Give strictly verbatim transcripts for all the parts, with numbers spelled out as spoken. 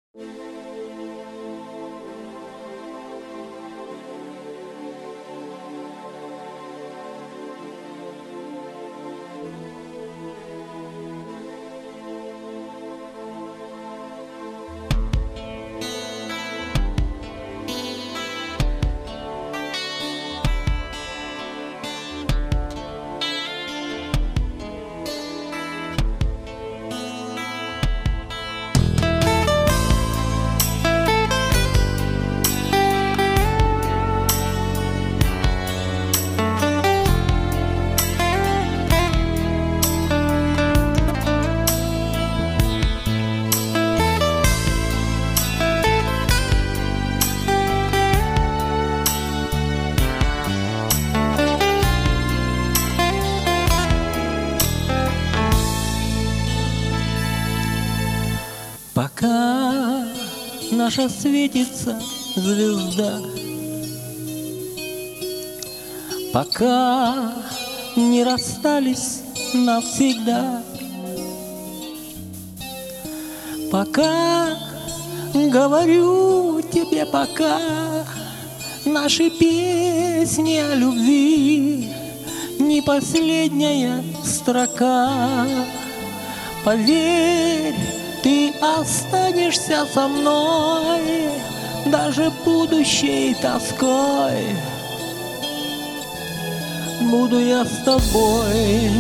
Пока наша светится звезда, пока не расстались навсегда, пока говорю тебе пока, наши песни о любви не последняя строка. Поверь, ты останешься со мной, даже будущей тоской. Буду я с тобой,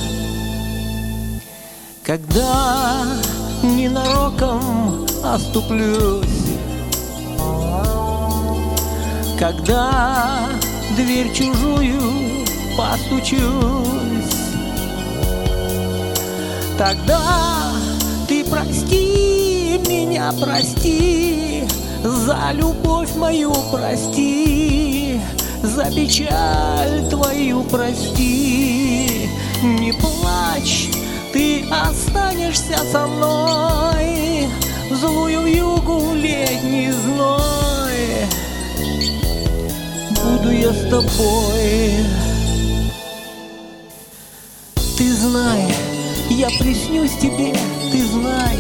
когда ненароком оступлюсь, когда дверь чужую постучусь, тогда ты прости меня, прости, за любовь мою прости, за печаль твою прости. Не плачь, ты останешься со мной, в злую вьюгу летний зной. Буду я с тобой. Ты знай, я приснюсь тебе, ты знай.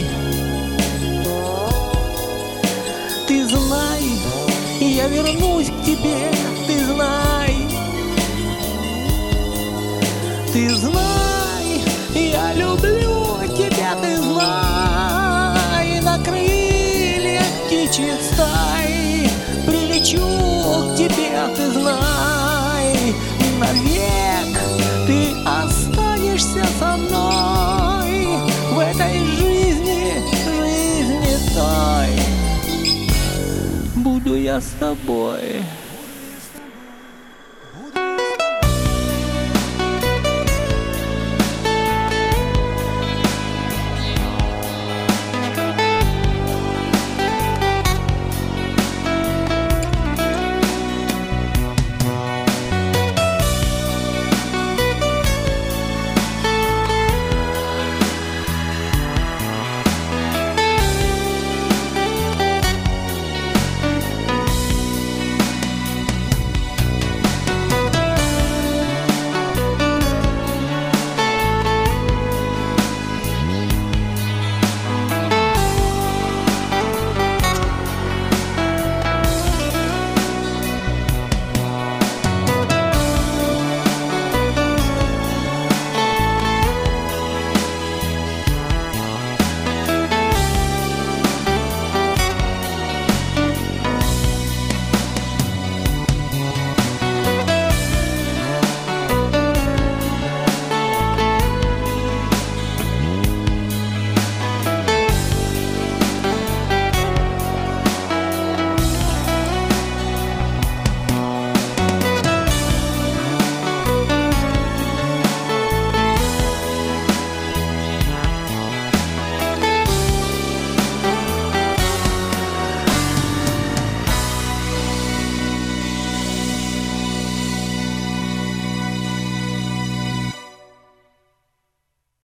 Ты знай, я вернусь к тебе, ты знай. Ты знай, я люблю тебя, ты знай. На крыльях птичьих стай прилечу к тебе, ты знай. Навек ты останешься со мной в этой жизни, жизни той. Буду я с тобой.